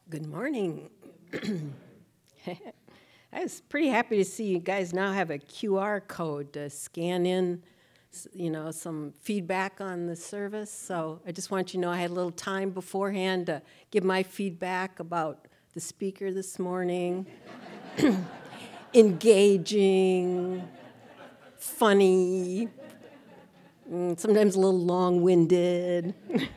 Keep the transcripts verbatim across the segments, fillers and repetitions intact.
Good morning. I was pretty happy to see you guys now have a Q R code to scan in, s- you know, some feedback on the service. So I just want you to know I had a little time beforehand to give my feedback about the speaker this morning. Engaging, funny, mm, sometimes a little long-winded.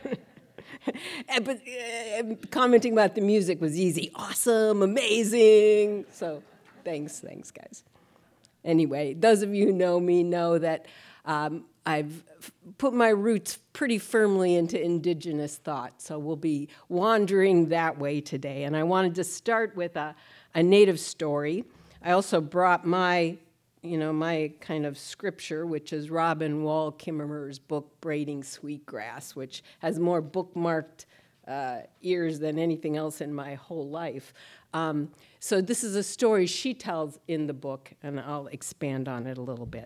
And, but uh, commenting about the music was easy. Awesome, amazing. So thanks, thanks, guys. Anyway, those of you who know me know that um, I've f- put my roots pretty firmly into indigenous thought. So we'll be wandering that way today. And I wanted to start with a, a native story. I also brought my you know, my kind of scripture, which is Robin Wall Kimmerer's book, Braiding Sweetgrass, which has more bookmarked uh, ears than anything else in my whole life. Um, so this is a story she tells in the book, and I'll expand on it a little bit.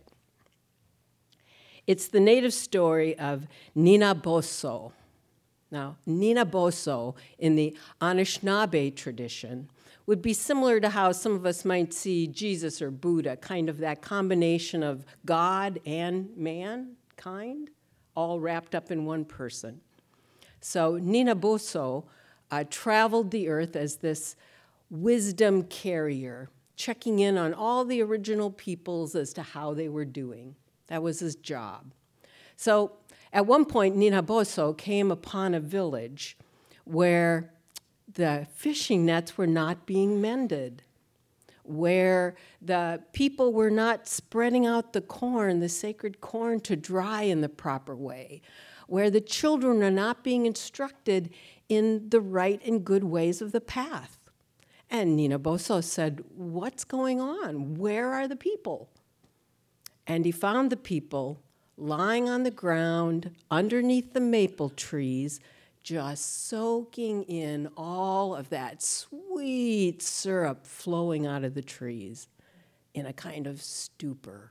It's the native story of Nina Boso. Now, Nina Boso, in the Anishinaabe tradition, would be similar to how some of us might see Jesus or Buddha, kind of that combination of God and mankind, all wrapped up in one person. So Nina Boso uh, traveled the earth as this wisdom carrier, checking in on all the original peoples as to how they were doing. That was his job. So at one point, Nina Boso came upon a village where the fishing nets were not being mended, where the people were not spreading out the corn, the sacred corn, to dry in the proper way, where the children are not being instructed in the right and good ways of the path. And Nina Boso said, "What's going on? Where are the people?" And he found the people lying on the ground underneath the maple trees, just soaking in all of that sweet syrup flowing out of the trees in a kind of stupor.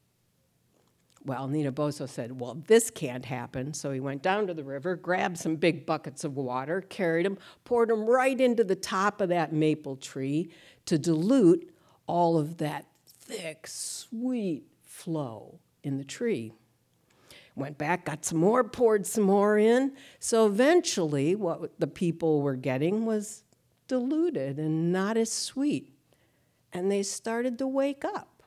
Well, Nina Boso said, well, this can't happen. So he went down to the river, grabbed some big buckets of water, carried them, poured them right into the top of that maple tree to dilute all of that thick, sweet flow in the tree. Went back, got some more, poured some more in. So eventually, what the people were getting was diluted and not as sweet. And they started to wake up.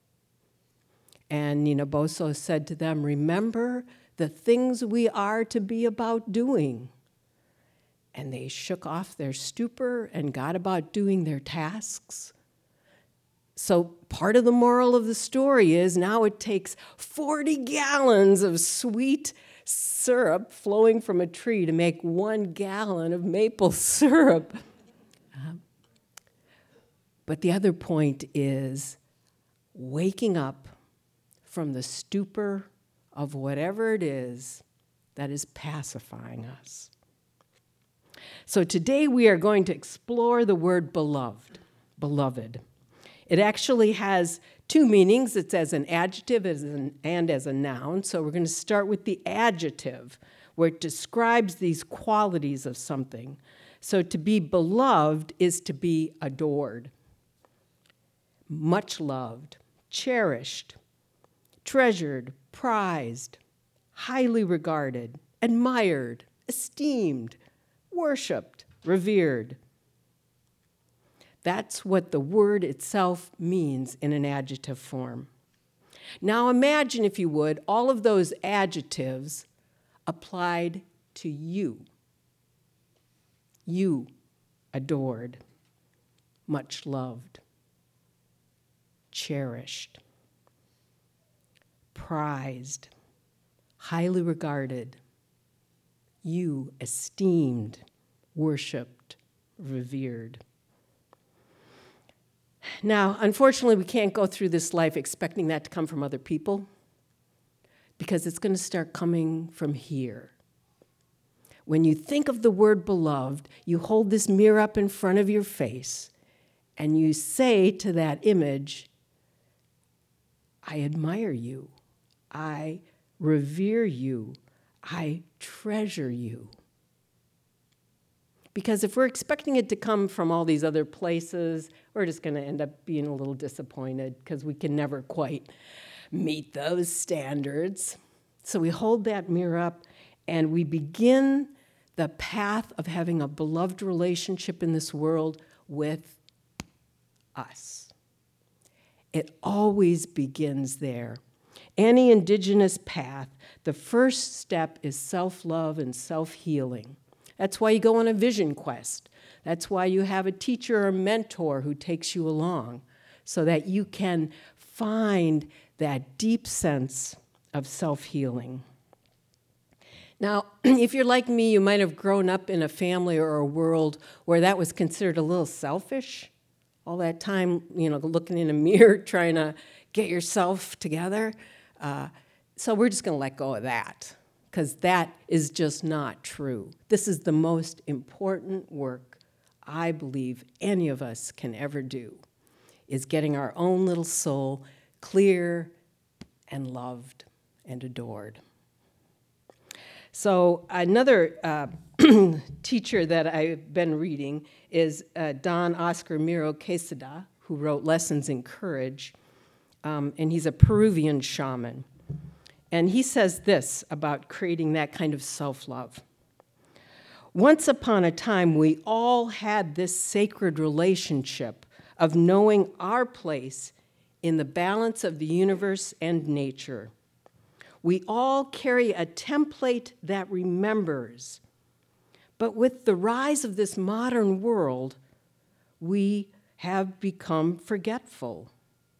And Nina Boso said to them, remember the things we are to be about doing. And they shook off their stupor and got about doing their tasks. So part of the moral of the story is now it takes forty gallons of sweet syrup flowing from a tree to make one gallon of maple syrup. Um, but the other point is waking up from the stupor of whatever it is that is pacifying us. So today we are going to explore the word beloved, beloved. It actually has two meanings. It's as an adjective as an, and as a noun. So we're going to start with the adjective, where it describes these qualities of something. So to be beloved is to be adored, much loved, cherished, treasured, prized, highly regarded, admired, esteemed, worshipped, revered. That's what the word itself means in an adjective form. Now imagine, if you would, all of those adjectives applied to you. You, adored, much loved, cherished, prized, highly regarded. You, esteemed, worshipped, revered. Now, unfortunately, we can't go through this life expecting that to come from other people, because it's going to start coming from here. When you think of the word beloved, you hold this mirror up in front of your face, and you say to that image, I admire you, I revere you, I treasure you. Because if we're expecting it to come from all these other places, we're just going to end up being a little disappointed because we can never quite meet those standards. So we hold that mirror up and we begin the path of having a beloved relationship in this world with us. It always begins there. Any indigenous path, the first step is self-love and self-healing. That's why you go on a vision quest. That's why you have a teacher or mentor who takes you along, so that you can find that deep sense of self-healing. Now, if you're like me, you might have grown up in a family or a world where that was considered a little selfish. All that time, you know, looking in a mirror, trying to get yourself together. Uh, so we're just going to let go of that, because that is just not true. This is the most important work I believe any of us can ever do, is getting our own little soul clear and loved and adored. So another uh, teacher that I've been reading is uh, Don Oscar Miro Quesada, who wrote Lessons in Courage, um, and he's a Peruvian shaman. And he says this about creating that kind of self-love. Once upon a time, we all had this sacred relationship of knowing our place in the balance of the universe and nature. We all carry a template that remembers. But with the rise of this modern world, we have become forgetful.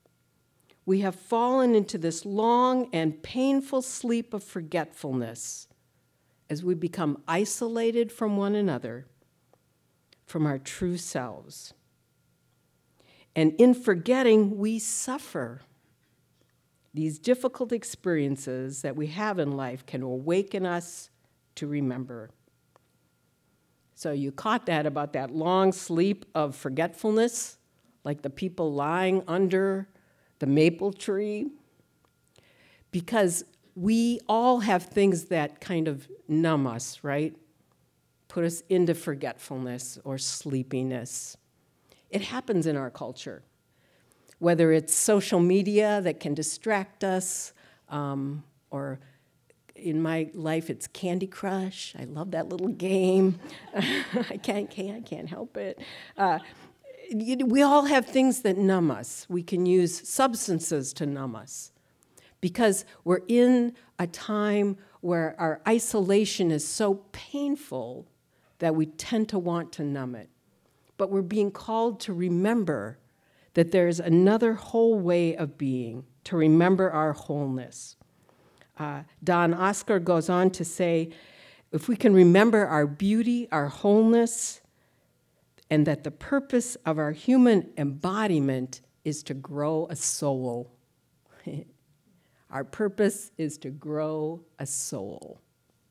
We have fallen into this long and painful sleep of forgetfulness as we become isolated from one another, from our true selves. And in forgetting, we suffer. These difficult experiences that we have in life can awaken us to remember. So you caught that about that long sleep of forgetfulness, like the people lying under the maple tree, because we all have things that kind of numb us, right? Put us into forgetfulness or sleepiness. It happens in our culture, whether it's social media that can distract us, um, or in my life it's Candy Crush. I love that little game. I can't, can't, can't help it. Uh, We all have things that numb us. We can use substances to numb us because we're in a time where our isolation is so painful that we tend to want to numb it. But we're being called to remember that there's another whole way of being, to remember our wholeness. Uh, Don Oscar goes on to say, if we can remember our beauty, our wholeness, and that the purpose of our human embodiment is to grow a soul. Our purpose is to grow a soul.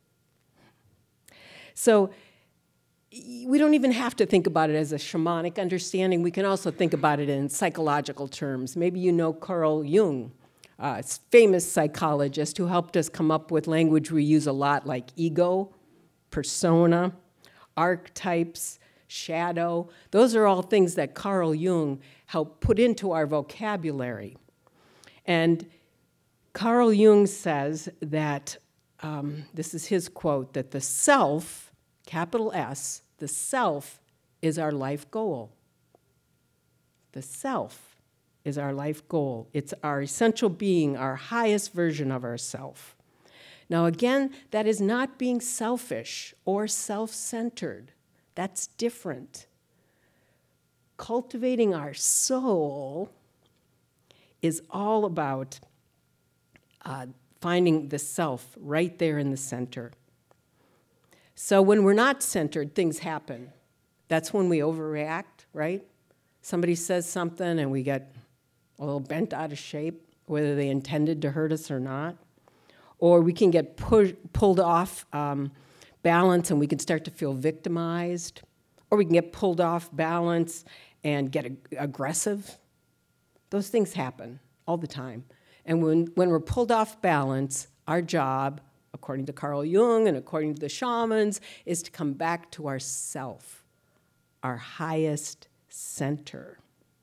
So we don't even have to think about it as a shamanic understanding. We can also think about it in psychological terms. Maybe you know Carl Jung, a famous psychologist who helped us come up with language we use a lot, like ego, persona, archetypes, shadow. Those are all things that Carl Jung helped put into our vocabulary. And Carl Jung says that, um, this is his quote, that the self, capital S, the self is our life goal. The self is our life goal. It's our essential being, our highest version of ourself. Now again, that is not being selfish or self-centered. That's different. Cultivating our soul is all about uh, finding the self right there in the center. So when we're not centered, things happen. That's when we overreact, right? Somebody says something and we get a little bent out of shape, whether they intended to hurt us or not. Or we can get pu- pulled off um, balance and we can start to feel victimized, or we can get pulled off balance and get ag- aggressive. Those things happen all the time. And when, when we're pulled off balance, our job, of according to Carl Jung and according to the shamans, is to come back to our self, our highest center.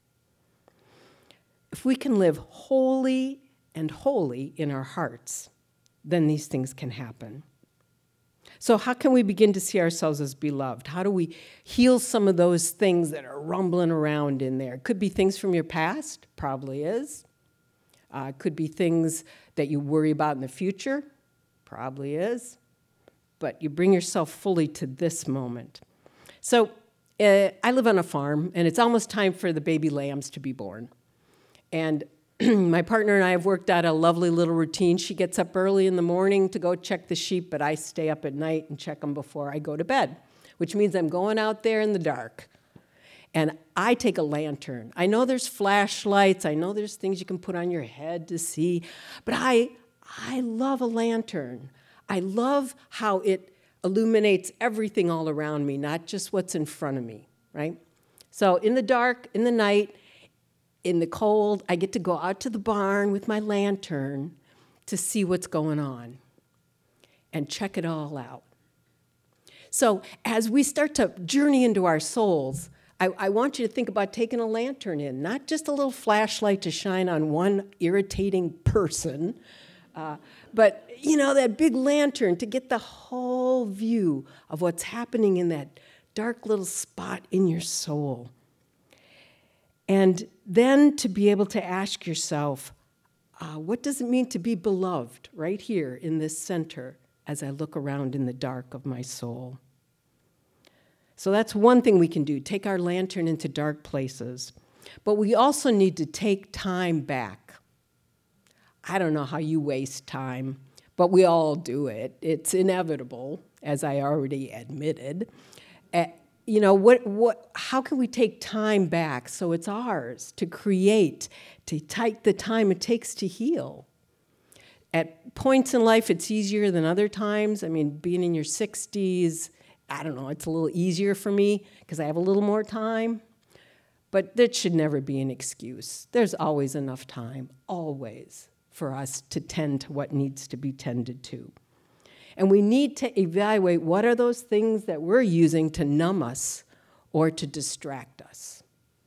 If we can live wholly and holy in our hearts, then these things can happen. So how can we begin to see ourselves as beloved? How do we heal some of those things that are rumbling around in there? It could be things from your past, probably is. Uh, it could be things that you worry about in the future, probably is. But you bring yourself fully to this moment. So uh, I live on a farm, and it's almost time for the baby lambs to be born. And my partner and I have worked out a lovely little routine. She gets up early in the morning to go check the sheep, but I stay up at night and check them before I go to bed, which means I'm going out there in the dark. And I take a lantern. I know there's flashlights. I know there's things you can put on your head to see, but I, I love a lantern. I love how it illuminates everything all around me, not just what's in front of me, right? So in the dark, in the night, in the cold, I get to go out to the barn with my lantern to see what's going on and check it all out. So as we start to journey into our souls, I, I want you to think about taking a lantern in, not just a little flashlight to shine on one irritating person, uh, but, you know, that big lantern to get the whole view of what's happening in that dark little spot in your soul. And then to be able to ask yourself, uh, what does it mean to be beloved right here in this center as I look around in the dark of my soul? So that's one thing we can do, take our lantern into dark places. But we also need to take time back. I don't know how you waste time, but we all do it. It's inevitable, as I already admitted. Uh, You know, what, what, how can we take time back so it's ours to create, to take the time it takes to heal? At points in life, it's easier than other times. I mean, being in your sixties, I don't know, it's a little easier for me because I have a little more time. But that should never be an excuse. There's always enough time, always, for us to tend to what needs to be tended to. And we need to evaluate what are those things that we're using to numb us or to distract us.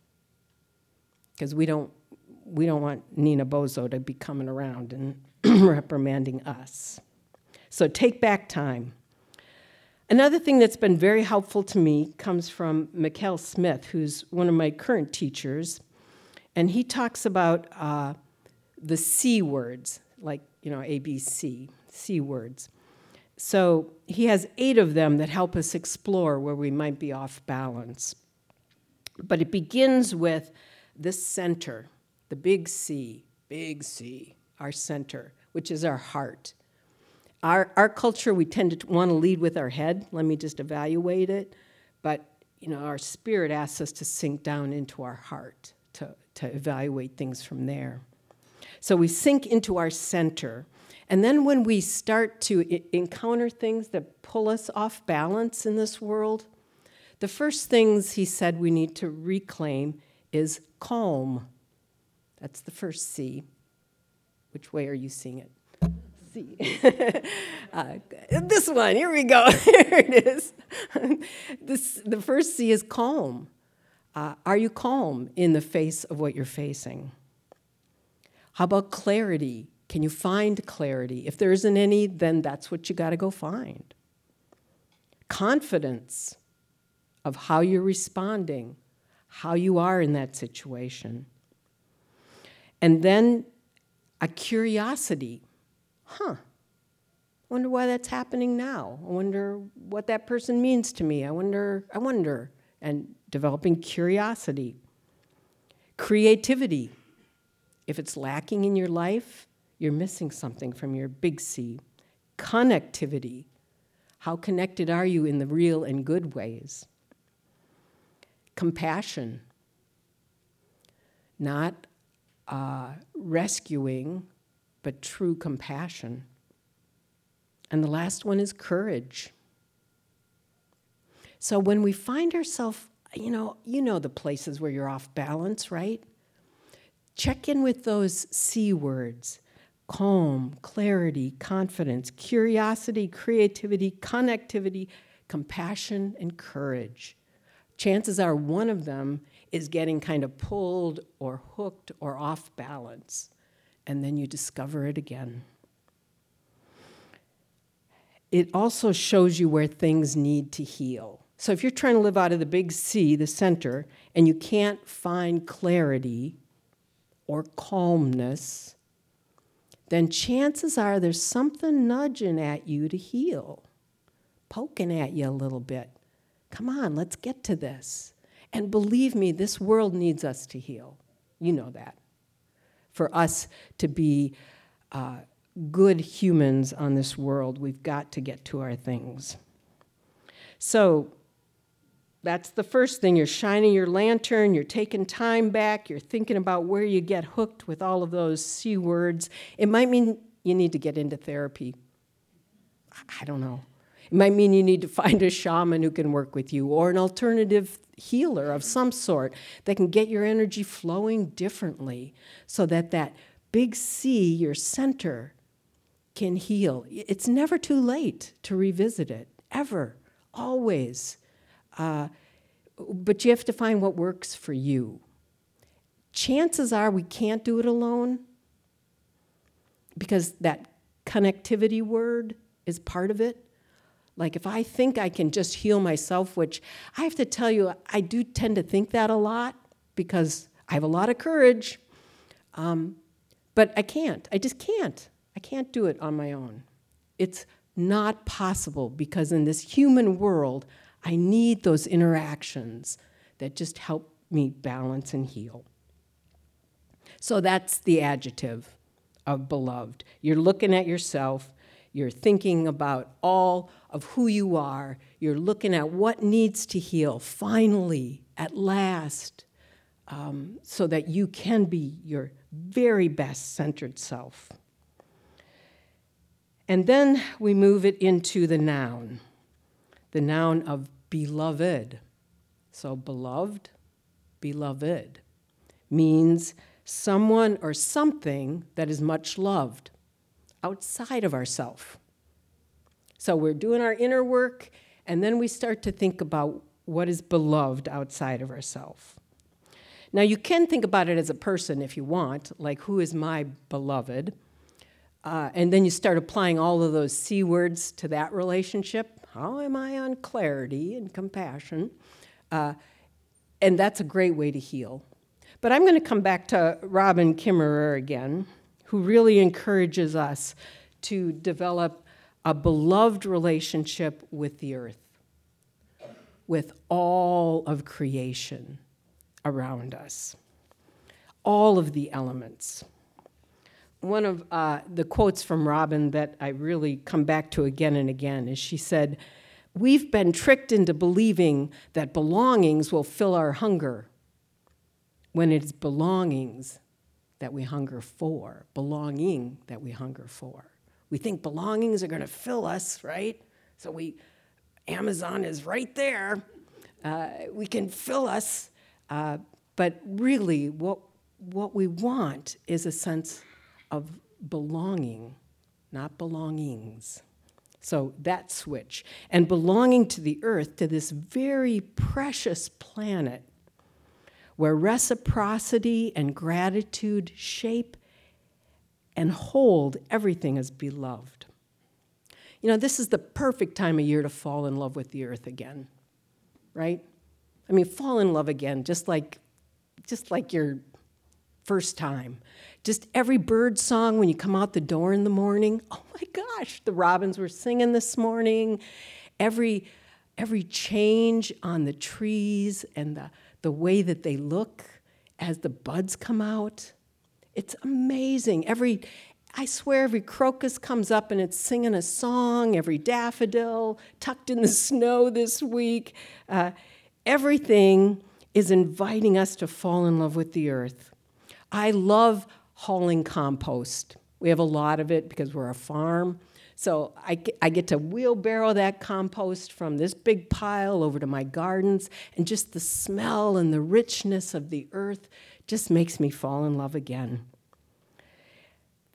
Because we don't, we don't want Nina Bozo to be coming around and reprimanding us. So take back time. Another thing that's been very helpful to me comes from Mikkel Smith, who's one of my current teachers. And he talks about uh, the C words, like, you know, A, B, C, C words. So he has eight of them that help us explore where we might be off balance. But it begins with this center, the big C, big C, our center, which is our heart. Our, our culture, we tend to want to lead with our head. Let me just evaluate it. But, you know, our spirit asks us to sink down into our heart, to, to evaluate things from there. So we sink into our center. And then when we start to I- encounter things that pull us off balance in this world, the first things he said we need to reclaim is calm. That's the first C. Which way are you seeing it? C. uh, this one, here we go. Here it is. This, the first C is calm. Uh, are you calm in the face of what you're facing? How about clarity? Can you find clarity? If there isn't any, then that's what you got to go find. Confidence of how you're responding, how you are in that situation. And then a curiosity. Huh, I wonder why that's happening now. I wonder what that person means to me. I wonder, I wonder. And developing curiosity. Creativity. If it's lacking in your life, you're missing something from your big C. Connectivity. How connected are you in the real and good ways? Compassion. Not uh, rescuing, but true compassion. And the last one is courage. So when we find ourselves, you know, you know the places where you're off balance, right? Check in with those C words. calm, clarity, confidence, curiosity, creativity, connectivity, compassion, and courage. Chances are one of them is getting kind of pulled or hooked or off balance, and then you discover it again. It also shows you where things need to heal. So if you're trying to live out of the big C, the center, and you can't find clarity or calmness, then chances are there's something nudging at you to heal, poking at you a little bit. Come on, let's get to this. And believe me, this world needs us to heal. You know that. For us to be uh, good humans on this world, we've got to get to our things. So that's the first thing. You're shining your lantern, you're taking time back, you're thinking about where you get hooked with all of those C words. It might mean you need to get into therapy. I don't know. It might mean you need to find a shaman who can work with you, or an alternative healer of some sort that can get your energy flowing differently so that that big C, your center, can heal. It's never too late to revisit it, ever, always. Uh, but you have to find what works for you. Chances are we can't do it alone because that connectivity word is part of it. Like if I think I can just heal myself, which I have to tell you, I do tend to think that a lot because I have a lot of courage, um, but I can't. I just can't. I can't do it on my own. It's not possible because in this human world, I need those interactions that just help me balance and heal. So that's the adjective of beloved. You're looking at yourself. You're thinking about all of who you are. You're looking at what needs to heal, finally, at last, um, so that you can be your very best centered self. And then we move it into the noun, the noun of beloved. So beloved, beloved, means someone or something that is much loved outside of ourselves. So we're doing our inner work, and then we start to think about what is beloved outside of ourselves. Now, you can think about it as a person if you want, like, who is my beloved? Uh, and then you start applying all of those C words to that relationship. How am I on clarity and compassion? Uh, and that's a great way to heal. But I'm going to come back to Robin Kimmerer again, who really encourages us to develop a beloved relationship with the earth, with all of creation around us, all of the elements. One of uh, the quotes from Robin that I really come back to again and again is she said, "We've been tricked into believing that belongings will fill our hunger when it's belongings that we hunger for, belonging that we hunger for. We think belongings are going to fill us, right? So we, Amazon is right there. Uh, we can fill us, uh, but really what, what we want is a sense of belonging, not belongings. So that switch. And belonging to the earth, to this very precious planet, where reciprocity and gratitude shape and hold everything as beloved. You know, this is the perfect time of year to fall in love with the earth again, right? I mean, fall in love again, just like, just like your first time. Just every bird song when you come out the door in the morning. Oh my gosh, the robins were singing this morning. Every, every change on the trees and the the way that they look as the buds come out. It's amazing. Every, I swear every crocus comes up and it's singing a song, every daffodil tucked in the snow this week. Uh, everything is inviting us to fall in love with the earth. I love hauling compost. We have a lot of it because we're a farm. So I, I get to wheelbarrow that compost from this big pile over to my gardens, and just the smell and the richness of the earth just makes me fall in love again.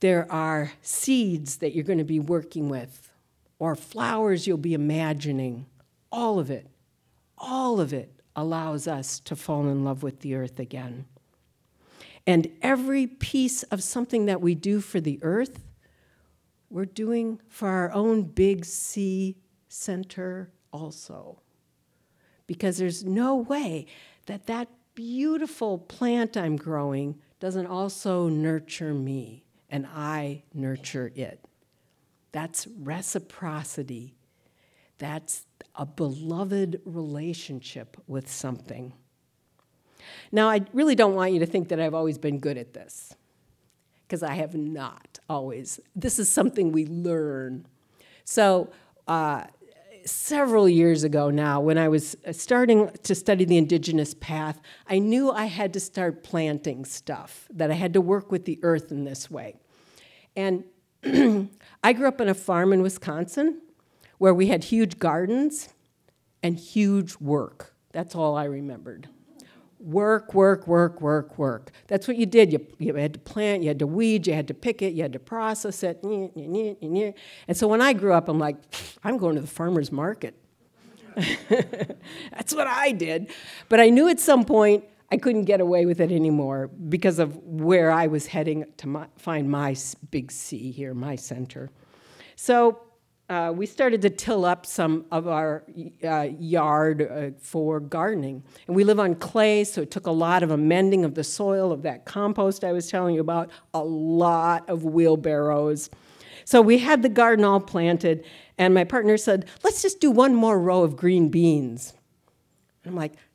There are seeds that you're going to be working with, or flowers you'll be imagining. All of it, all of it allows us to fall in love with the earth again. And every piece of something that we do for the earth, we're doing for our own big C center also. Because there's no way that that beautiful plant I'm growing doesn't also nurture me, and I nurture it. That's reciprocity. That's a beloved relationship with something. Now, I really don't want you to think that I've always been good at this, because I have not always. This is something we learn. So uh, several years ago now, when I was starting to study the indigenous path, I knew I had to start planting stuff, that I had to work with the earth in this way. And I grew up on a farm in Wisconsin where we had huge gardens and huge work. That's all I remembered. Work, work, work, work, work. That's what you did. You, you had to plant, you had to weed, you had to pick it, you had to process it. And so when I grew up, I'm like, I'm going to the farmer's market. That's what I did. But I knew at some point I couldn't get away with it anymore because of where I was heading to my, find my big C here, my center. So Uh, we started to till up some of our uh, yard uh, for gardening. And we live on clay, so it took a lot of amending of the soil, of that compost I was telling you about, a lot of wheelbarrows. So we had the garden all planted, and my partner said, let's just do one more row of green beans. And I'm like,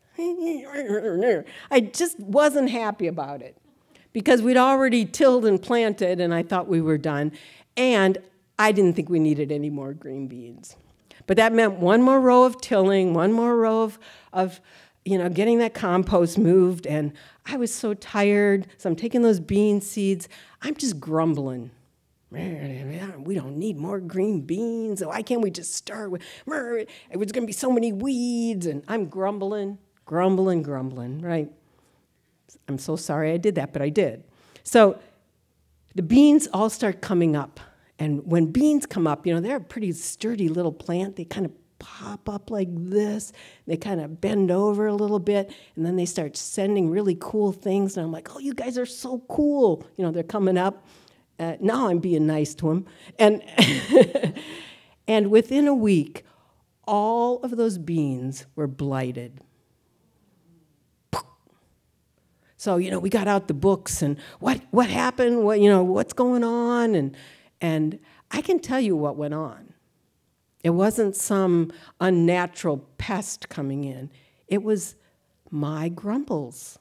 I just wasn't happy about it because we'd already tilled and planted, and I thought we were done. And I didn't think we needed any more green beans. But that meant one more row of tilling, one more row of, of, you know, getting that compost moved, and I was so tired, so I'm taking those bean seeds. I'm just grumbling. We don't need more green beans. Why can't we just start with, it was going to be so many weeds, and I'm grumbling, grumbling, grumbling, right? I'm so sorry I did that, but I did. So the beans all start coming up. And when beans come up, you know, they're a pretty sturdy little plant. They kind of pop up like this. They kind of bend over a little bit, and then they start sending really cool things. And I'm like, oh, you guys are so cool. You know, they're coming up. Uh, now I'm being nice to them. And, and within a week, all of those beans were blighted. So, you know, we got out the books, and what, what happened? What, you know, what's going on? And And I can tell you what went on. It wasn't some unnatural pest coming in. It was my grumbles.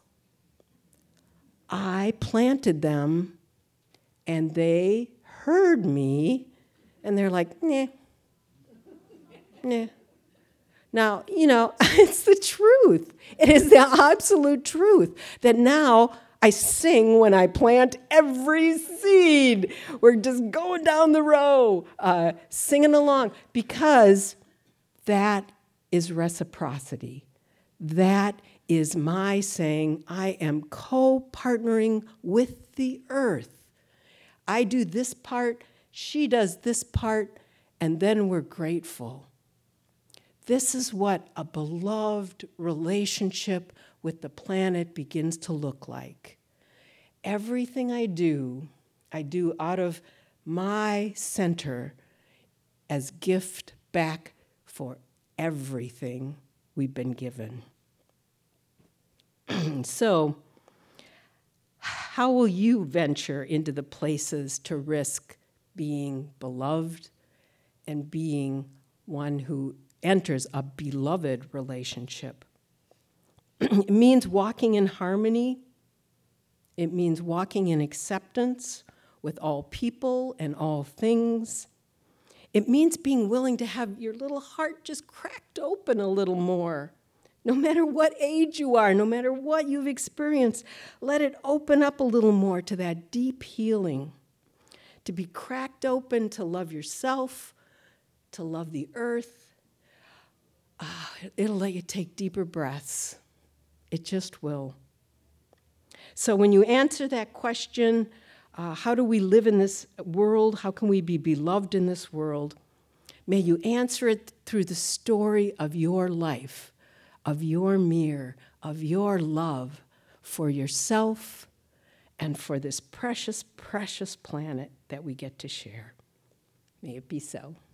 I planted them, and they heard me, and they're like, nah, nah. Now, you know, it's the truth. It is the absolute truth that now I sing when I plant every seed. We're just going down the row, uh, singing along, because that is reciprocity. That is my saying, I am co-partnering with the earth. I do this part, she does this part, and then we're grateful. This is what a beloved relationship with the planet begins to look like. Everything I do, I do out of my center as gift back for everything we've been given. So, how will you venture into the places to risk being beloved and being one who enters a beloved relationship? It means walking in harmony. It means walking in acceptance with all people and all things. It means being willing to have your little heart just cracked open a little more. No matter what age you are, no matter what you've experienced, let it open up a little more to that deep healing. To be cracked open, to love yourself, to love the earth. Ah, it'll let you take deeper breaths. It just will. So when you answer that question, Uh, how do we live in this world? How can we be beloved in this world? May you answer it through the story of your life, of your mirror, of your love for yourself and for this precious, precious planet that we get to share. May it be so.